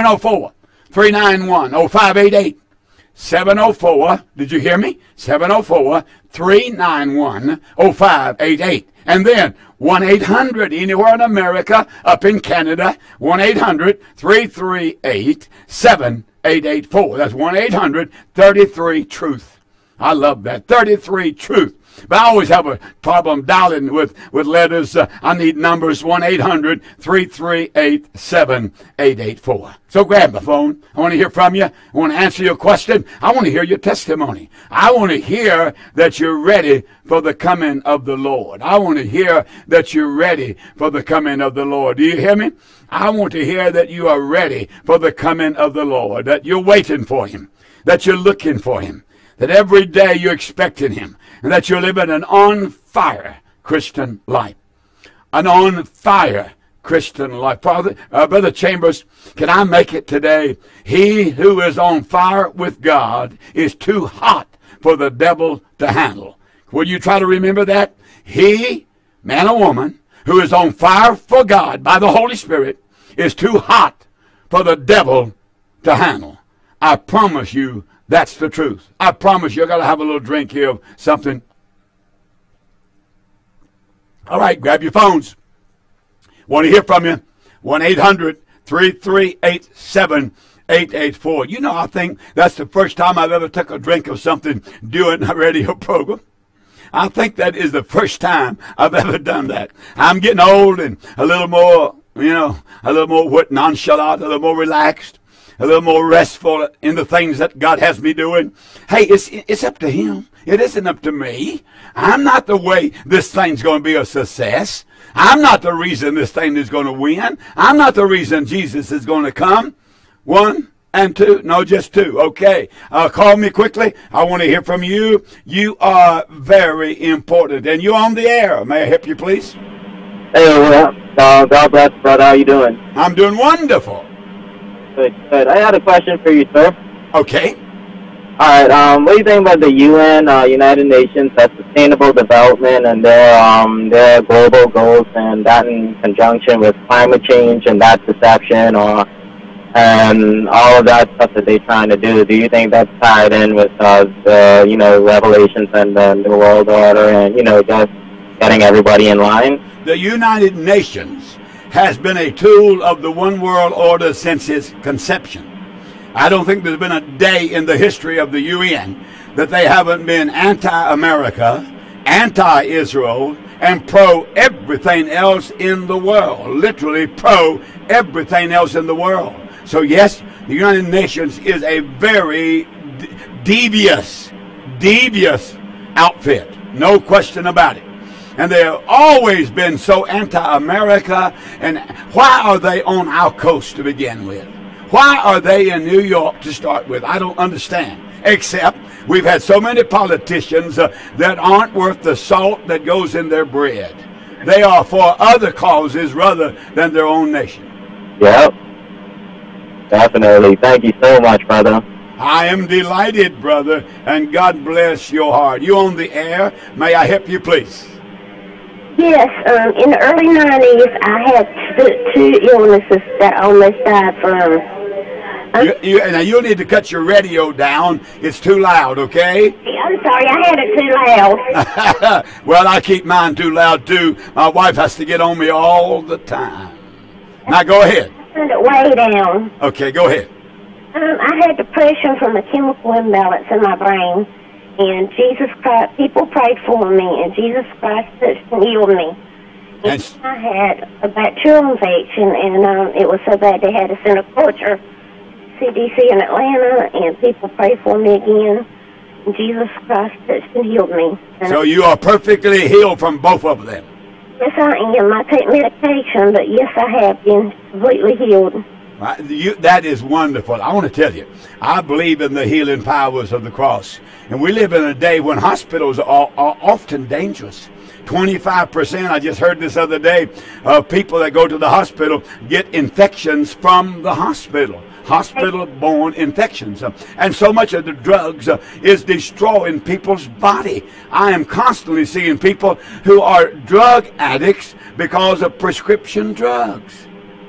704-391-0588. 704, did you hear me? 704-391-0588. And then 1-800, anywhere in America, up in Canada, 1-800-338-7884. That's 1-800-33-TRUTH. I love that. 33 Truth. But I always have a problem dialing with letters. I need numbers 1-800-338-7884. So grab the phone. I want to hear from you. I want to answer your question. I want to hear your testimony. I want to hear that you're ready for the coming of the Lord. I want to hear that you're ready for the coming of the Lord. Do you hear me? I want to hear that you are ready for the coming of the Lord, that you're waiting for Him, that you're looking for Him, that every day you're expecting Him, and that you're living an on-fire Christian life. An on-fire Christian life. Brother Chambers, can I make it today? He who is on fire with God is too hot for the devil to handle. Will you try to remember that? He, man or woman, who is on fire for God by the Holy Spirit is too hot for the devil to handle. I promise you, that's the truth. I promise you, I got to have a little drink here of something. All right, grab your phones. Want to hear from you. 1-800-338-7884. You know, I think that's the first time I've ever took a drink of something doing a radio program. I think that is the first time I've ever done that. I'm getting old and a little more, nonchalant, a little more relaxed, a little more restful in the things that God has me doing. Hey, it's up to Him. It isn't up to me. I'm not the way this thing's going to be a success. I'm not the reason this thing is going to win. I'm not the reason Jesus is going to come. 1 and 2. No, just 2. Okay. Call me quickly. I want to hear from you. You are very important. And you're on the air. May I help you, please? Hey, God bless, brother. How you doing? I'm doing wonderful. Good. I had a question for you, sir. Okay. All right. What do you think about the UN, United Nations, Sustainable Development, and their global goals, and that in conjunction with climate change and that deception, and all of that stuff that they're trying to do? Do you think that's tied in with the Revelations and the New World Order, and just getting everybody in line? The United Nations has been a tool of the one world order since its conception. I don't think there's been a day in the history of the UN that they haven't been anti-America, anti-Israel, and pro-everything else in the world. Literally pro-everything else in the world. So yes, the United Nations is a very devious outfit. No question about it. And they have always been so anti-America. And why are they on our coast to begin with? Why are they in New York to start with? I don't understand. Except we've had so many politicians that aren't worth the salt that goes in their bread. They are for other causes rather than their own nation. Yep. Definitely. Thank you so much, brother. I am delighted, brother, and God bless your heart. You on the air? May I help you, please? Yes, in the early 90s, I had two illnesses that I almost died from. Now, you'll need to cut your radio down. It's too loud, okay? I'm sorry, I had it too loud. Well, I keep mine too loud, too. My wife has to get on me all the time. Now, go ahead. I turned it way down. Okay, go ahead. I had depression from a chemical imbalance in my brain. And Jesus Christ, people prayed for me, and Jesus Christ touched and healed me. And I had a bacterial infection, and it was so bad they had to send a culture CDC in Atlanta, and people prayed for me again. And Jesus Christ touched and healed me. And so you are perfectly healed from both of them? Yes, I am. I take medication, but yes, I have been completely healed. That is wonderful. I want to tell you, I believe in the healing powers of the cross. And we live in a day when hospitals are often dangerous. 25%, I just heard this other day, of people that go to the hospital get infections from the hospital. Hospital-borne infections. And so much of the drugs is destroying people's body. I am constantly seeing people who are drug addicts because of prescription drugs.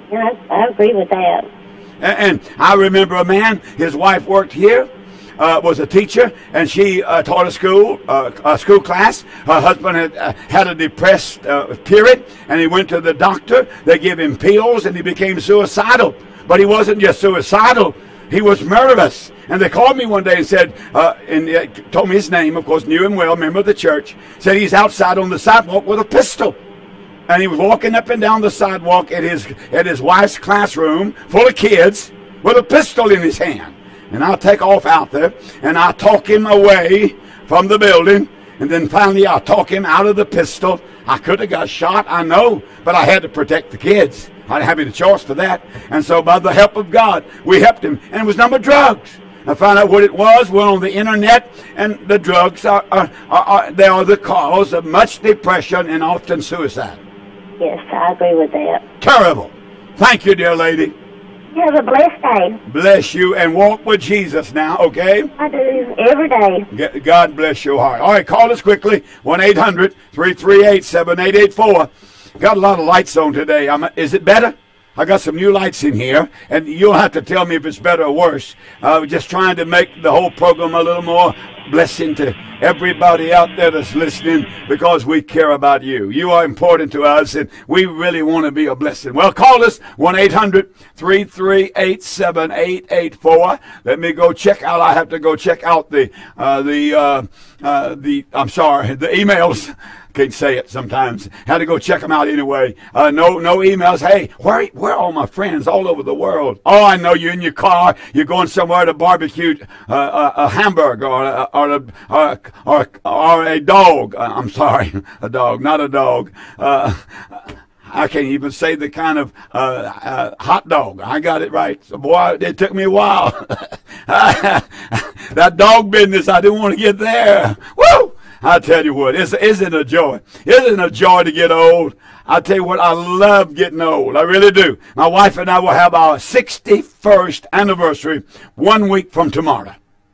I agree with that. And I remember a man, his wife worked here, was a teacher, and she taught a school class. Her husband had a depressed period, and he went to the doctor. They gave him pills, and he became suicidal. But he wasn't just suicidal. He was murderous. And they called me one day and said, and told me his name, of course, knew him well, member of the church, said he's outside on the sidewalk with a pistol. And he was walking up and down the sidewalk at his wife's classroom full of kids with a pistol in his hand. And I'll take off out there, and I'll talk him away from the building, and then finally I'll talk him out of the pistol. I could have got shot, I know, but I had to protect the kids. I didn't have any choice for that. And so by the help of God, we helped him. And it was number drugs. I found out what it was, went on the internet, and the drugs they are the cause of much depression and often suicide. Yes, I agree with that. Terrible. Thank you, dear lady. You have a blessed day. Bless you, and walk with Jesus now, okay? I do, every day. God bless your heart. All right, call us quickly, 1-800-338-7884. Got a lot of lights on today. Is it better? I got some new lights in here, and you'll have to tell me if it's better or worse. We're just trying to make the whole program a little more blessing to everybody out there that's listening, because we care about you. You are important to us, and we really want to be a blessing. Well, call us, 1-800-338-7884. Let me go check out. I have to go check out the emails. Can't say it sometimes. Had to go check them out anyway. No emails. Hey, where are all my friends all over the world? Oh, I know you're in your car. You're going somewhere to barbecue a hamburger or a dog. I'm sorry, a dog, not a dog. I can't even say the kind of hot dog. I got it right. So, boy, it took me a while. That dog business, I didn't want to get there. Woo! I tell you what, isn't it a joy? Isn't it a joy to get old? I tell you what, I love getting old. I really do. My wife and I will have our 61st anniversary 1 week from tomorrow.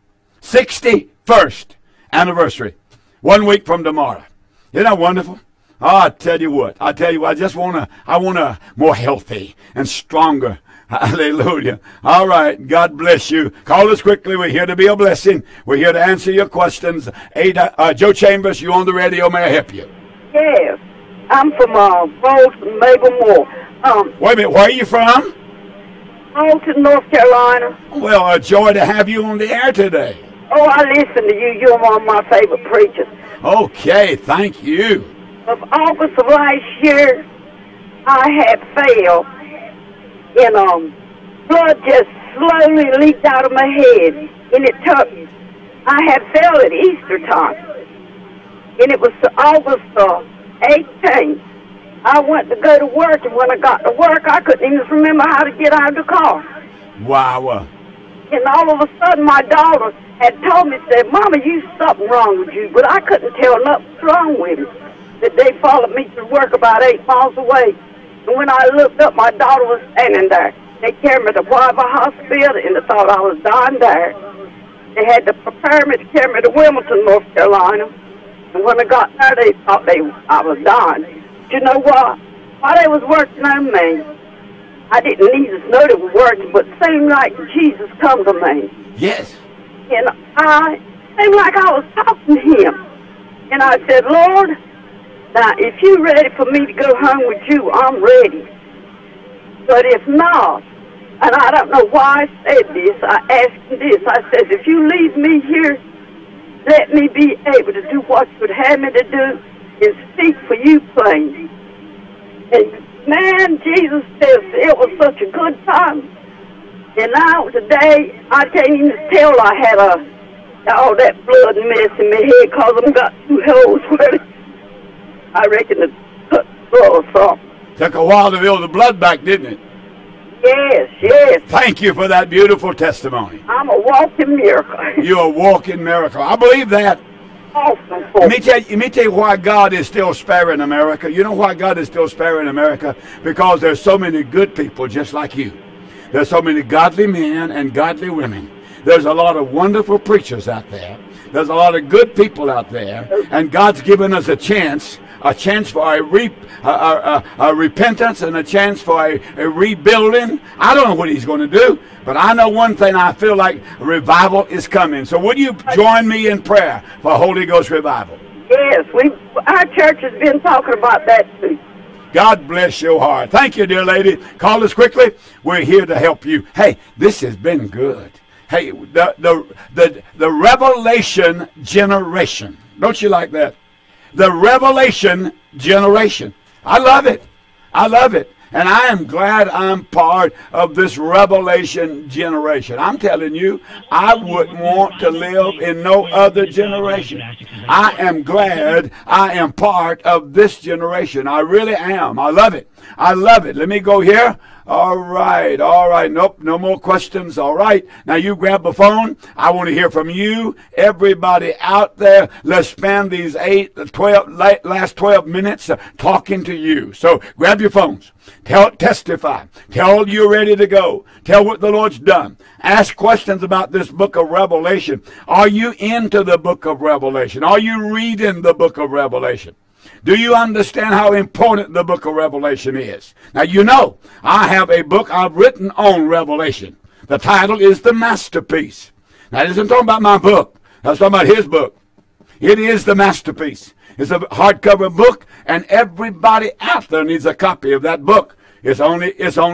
61st anniversary 1 week from tomorrow. Isn't that wonderful? Oh, I tell you what, I want a more healthy and stronger. Hallelujah. All right. God bless you. Call us quickly. We're here to be a blessing. We're here to answer your questions. Joe Chambers, you on the radio. May I help you? Yes. I'm from Bolton, Mablemore. Wait a minute. Where are you from? Bolton, North Carolina. Well, a joy to have you on the air today. Oh, I listen to you. You're one of my favorite preachers. Okay. Thank you. Of August of last year, I had failed. And blood just slowly leaked out of my head. And I had fell at Easter time. and it was August 18th. I went to go to work, and when I got to work, I couldn't even remember how to get out of the car. Wow. And all of a sudden, my daughter had told me, said, Mama, something wrong with you. But I couldn't tell nothing's wrong with me. That they followed me to work about 8 miles away. And when I looked up, my daughter was standing there. They carried me to private hospital, and they thought I was dying there. They had to prepare me to carry me to Wilmington, North Carolina. And when I got there, they thought I was dying. But you know what? While they was working on me, I didn't need to know they were working, but it seemed like Jesus come to me. Yes. And I seemed like I was talking to him. And I said, Lord, now if you're ready for me to go home with you, I'm ready. But if not, and I don't know why I said this, I asked him this. I said, if you leave me here, let me be able to do what you would have me to do and speak for you plain. And man, Jesus says it was such a good time. And now today, I can't even tell I had all that blood mess in my head because I've got 2 holes where I reckon it cut blood or something. Took a while to build the blood back, didn't it? Yes, yes. Thank you for that beautiful testimony. I'm a walking miracle. You're a walking miracle. I believe that. Awesome. Let me tell you why God is still sparing America. You know why God is still sparing America? Because there's so many good people just like you. There's so many godly men and godly women. There's a lot of wonderful preachers out there. There's a lot of good people out there. And God's given us a chance for a repentance and a chance for a rebuilding. I don't know what he's going to do, but I know one thing. I feel like revival is coming. So would you join me in prayer for Holy Ghost revival? Yes, our church has been talking about that too. God bless your heart. Thank you, dear lady. Call us quickly. We're here to help you. Hey, this has been good. Hey, the revelation generation. Don't you like that? The revelation generation. I love it. I love it. And I am glad I'm part of this revelation generation. I'm telling you, I wouldn't want to live in no other generation. I am glad I am part of this generation. I really am. I love it. I love it. Let me go here. All right. Nope, no more questions. All right. Now you grab the phone. I want to hear from you. Everybody out there, let's spend these last 12 minutes talking to you. So grab your phones. Testify. Tell you're ready to go. Tell what the Lord's done. Ask questions about this book of Revelation. Are you into the book of Revelation? Are you reading the book of Revelation? Do you understand how important the book of Revelation is? Now, you know, I have a book I've written on Revelation. The title is The Masterpiece. Now, this isn't talking about my book. That's talking about his book. It is the masterpiece. It's a hardcover book, and everybody out there needs a copy of that book. It's only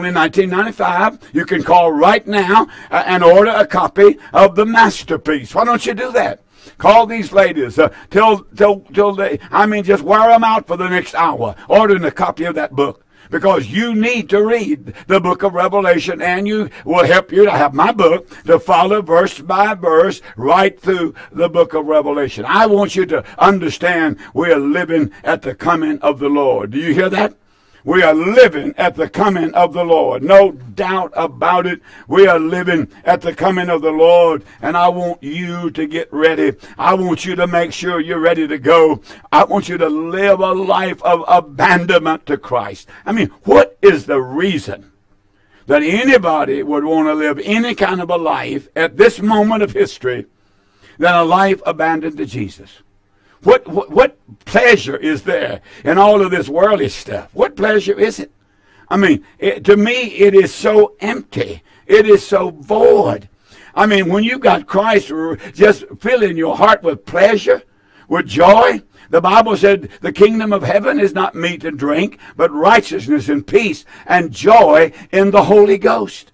$19.95. You can call right now and order a copy of The Masterpiece. Why don't you do that? Call these ladies till they, just wear them out for the next hour, ordering a copy of that book. Because you need to read the book of Revelation, and you will help you to have my book to follow verse by verse right through the book of Revelation. I want you to understand we are living at the coming of the Lord. Do you hear that? We are living at the coming of the Lord. No doubt about it. We are living at the coming of the Lord. And I want you to get ready. I want you to make sure you're ready to go. I want you to live a life of abandonment to Christ. I mean, what is the reason that anybody would want to live any kind of a life at this moment of history than a life abandoned to Jesus? What pleasure is there in all of this worldly stuff? What pleasure is it? I mean, to me, it is so empty. It is so void. I mean, when you got Christ just filling your heart with pleasure, with joy, the Bible said the kingdom of heaven is not meat and drink, but righteousness and peace and joy in the Holy Ghost.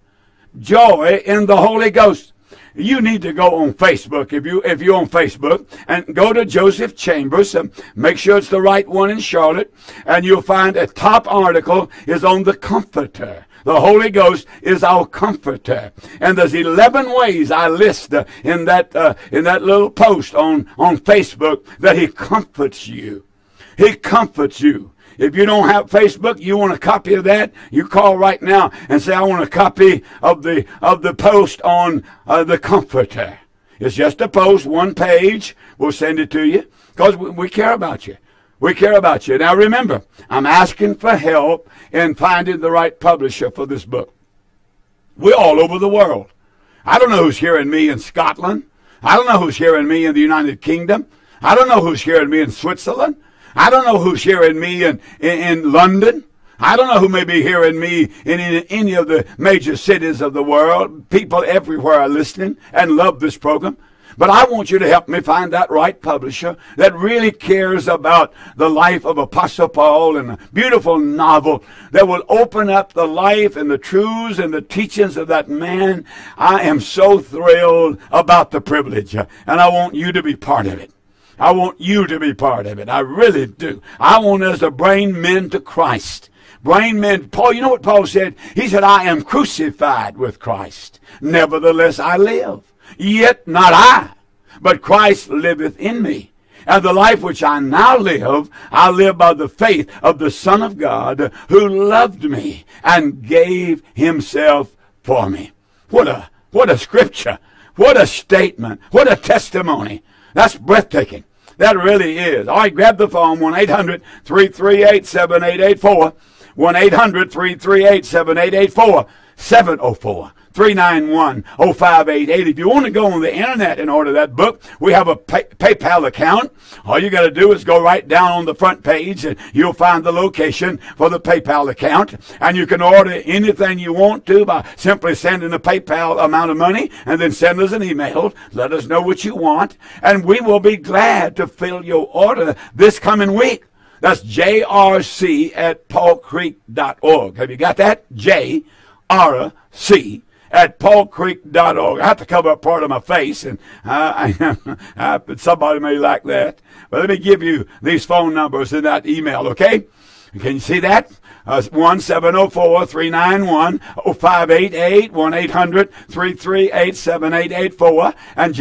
Joy in the Holy Ghost. You need to go on Facebook, if you're on Facebook, and go to Joseph Chambers, and make sure it's the right one in Charlotte, and you'll find a top article is on the Comforter. The Holy Ghost is our comforter. And there's 11 ways I list in that little post on Facebook that he comforts you. He comforts you. If you don't have Facebook, you want a copy of that, you call right now and say, I want a copy of the post on the Comforter. It's just a post, one page. We'll send it to you because we care about you. We care about you. Now remember, I'm asking for help in finding the right publisher for this book. We're all over the world. I don't know who's hearing me in Scotland. I don't know who's hearing me in the United Kingdom. I don't know who's hearing me in Switzerland. I don't know who's hearing me in London. I don't know who may be hearing me in any of the major cities of the world. People everywhere are listening and love this program. But I want you to help me find that right publisher that really cares about the life of Apostle Paul and a beautiful novel that will open up the life and the truths and the teachings of that man. I am so thrilled about the privilege, and I want you to be part of it. I want you to be part of it. I really do. I want us to bring men to Christ. Bring men. Paul, you know what Paul said? He said, I am crucified with Christ. Nevertheless I live. Yet not I, but Christ liveth in me. And the life which I now live, I live by the faith of the Son of God who loved me and gave himself for me. What a scripture. What a statement. What a testimony. That's breathtaking. That really is. All right, grab the phone, 1-800-338-7884. 1-800-338-7884. 704-391-0588. If you want to go on the internet and order that book, we have a PayPal account. All you got to do is go right down on the front page and you'll find the location for the PayPal account. And you can order anything you want to by simply sending a PayPal amount of money and then send us an email. Let us know what you want. And we will be glad to fill your order this coming week. That's jrc@paulcreek.org. Have you got that? jrc@paulcreek.org. I have to cover up part of my face, and somebody may like that. But let me give you these phone numbers in that email, okay? Can you see that? 1-704-391-0588, 1-800-338-7884, and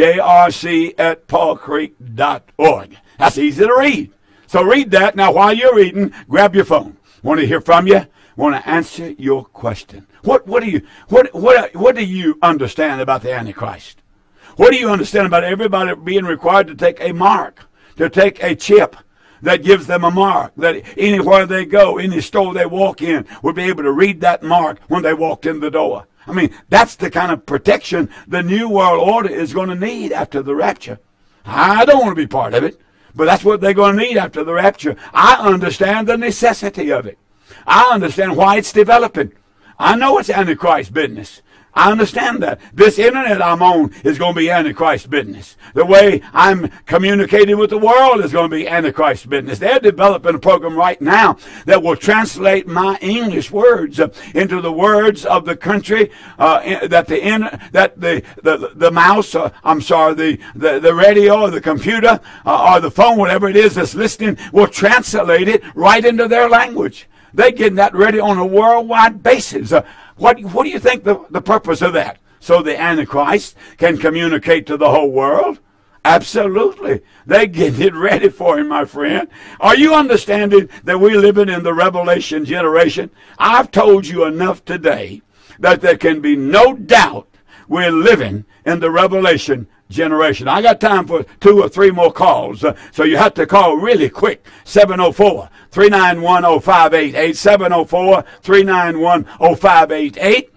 jrc@paulcreek.org. That's easy to read. So read that. Now, while you're reading, grab your phone. Want to hear from you? Want to answer your question. What do you understand about the Antichrist? What do you understand about everybody being required to take a mark, to take a chip that gives them a mark, that anywhere they go, any store they walk in, will be able to read that mark when they walked in the door? I mean, that's the kind of protection the New World Order is going to need after the rapture. I don't want to be part of it, but that's what they're going to need after the rapture. I understand the necessity of it. I understand why it's developing. I know it's Antichrist business. I understand that. This internet I'm on is going to be Antichrist business. The way I'm communicating with the world is going to be Antichrist business. They're developing a program right now that will translate my English words into the words of the country that the mouse, the radio or the computer or the phone, whatever it is that's listening, will translate it right into their language. They're getting that ready on a worldwide basis. What do you think the purpose of that? So the Antichrist can communicate to the whole world? Absolutely. They're getting it ready for him, my friend. Are you understanding that we're living in the Revelation generation? I've told you enough today that there can be no doubt we're living in the Revelation generation. I got time for 2 or 3 more calls, so you have to call really quick. 704-391-0588, 704-391-0588,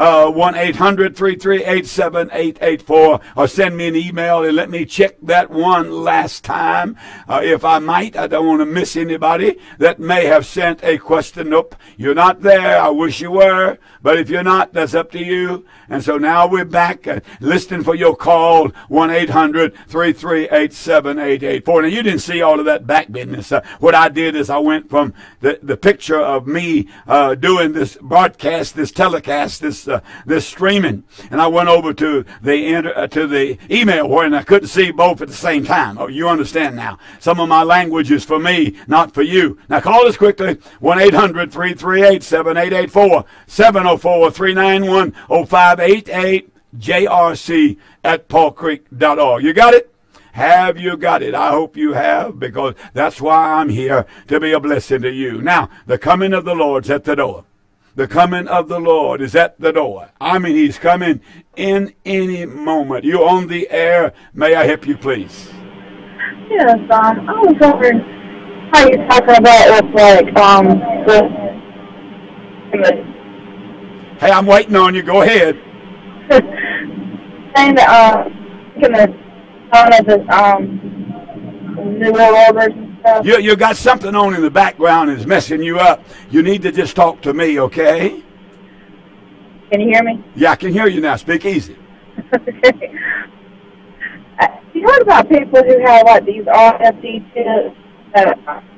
1-800-338-7884, or send me an email and let me check that one last time, if I might. I don't want to miss anybody that may have sent a question. Nope, you're not there. I wish you were, but if you're not, that's up to you. And so now we're back listening for your call, 1-800-338-7884. Now, you didn't see all of that back business. What I did is I went from the picture of me doing this broadcast, this telecast, this this streaming, and I went over to the email and I couldn't see both at the same time. Oh, you understand now. Some of my language is for me, not for you. Now call us quickly, 1-800-338-7884, 704-391-0588, jrc@paulcreek.org. You got it? Have you got it? I hope you have, because that's why I'm here, to be a blessing to you. Now, the coming of the Lord's at the door. The coming of the Lord is at the door. I mean, he's coming in any moment. You on the air. May I help you, please? Yes, I was wondering how you're talking about with, like, Hey, I'm waiting on you. Go ahead. saying that, New World Orders and stuff. You got something on in the background that's messing you up. You need to just talk to me, okay? Can you hear me? Yeah, I can hear you now. Speak easy. You heard about people who have, like, these RFD chips that,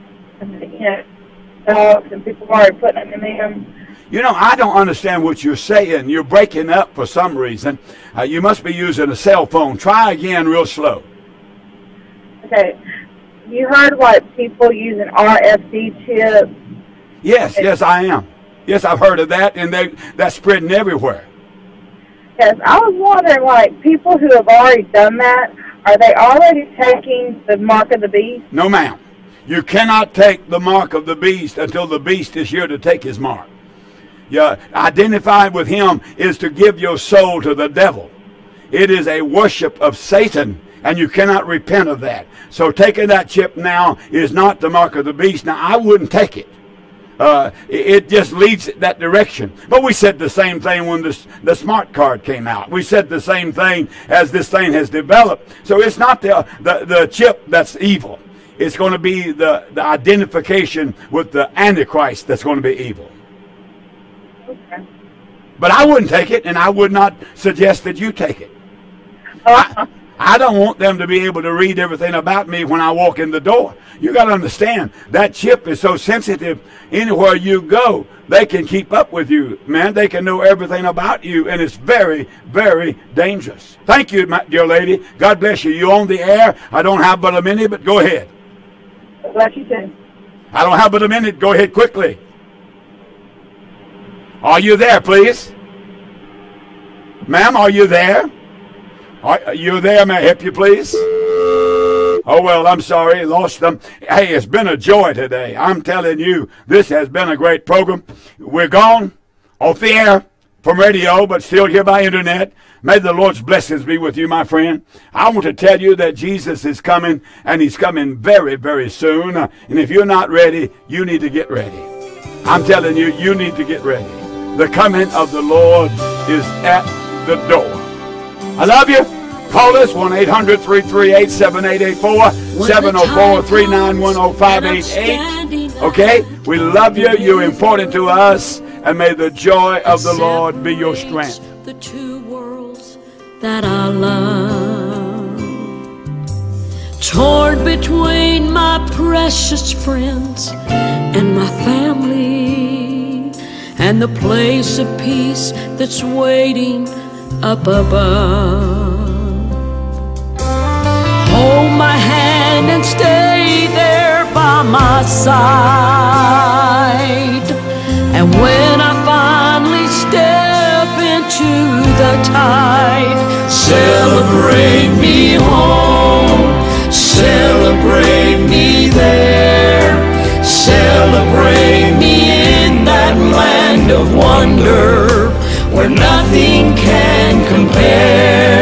dogs, and people are already putting them in them. You know, I don't understand what you're saying. You're breaking up for some reason. You must be using a cell phone. Try again real slow. Okay. You heard, like, people using RFD chips? Yes, I am. Yes, I've heard of that, and that's spreading everywhere. Yes, I was wondering, like, people who have already done that, are they already taking the mark of the beast? No, ma'am. You cannot take the mark of the beast until the beast is here to take his mark. Identified with him is to give your soul to the devil. It is a worship of Satan, and you cannot repent of that. So taking that chip now is not the mark of the beast. Now, I wouldn't take it. It just leads that direction. But we said the same thing when the smart card came out. We said the same thing as this thing has developed. So it's not the chip that's evil. It's going to be the identification with the Antichrist that's going to be evil. Okay. But I wouldn't take it, and I would not suggest that you take it. I don't want them to be able to read everything about me when I walk in the door. You got to understand, that chip is so sensitive. Anywhere you go, they can keep up with you, man. They can know everything about you, and it's very, very dangerous. Thank you, my dear lady. God bless you. You on the air? I don't have but a minute, but go ahead. Bless you too. I don't have but a minute. Go ahead quickly. Are you there, please? Ma'am, are you there? Are you there? May I help you, please? Oh, well, I'm sorry. Lost them. Hey, it's been a joy today. I'm telling you, this has been a great program. We're gone off the air from radio, but still here by internet. May the Lord's blessings be with you, my friend. I want to tell you that Jesus is coming, and he's coming very, very soon. And if you're not ready, you need to get ready. I'm telling you, you need to get ready. The coming of the Lord is at the door. I love you. Call us 1-800-338-7884, 704-391-0588. Okay? We love you. You're important to us. And may the joy of the Lord be your strength. The two worlds that I love, torn between my precious friends and my family, and the place of peace that's waiting up above. Hold my hand and stay there by my side. And when I finally step into the tide, celebrate me home, celebrate me there, celebrate me in that land of wonder where nothing can compare.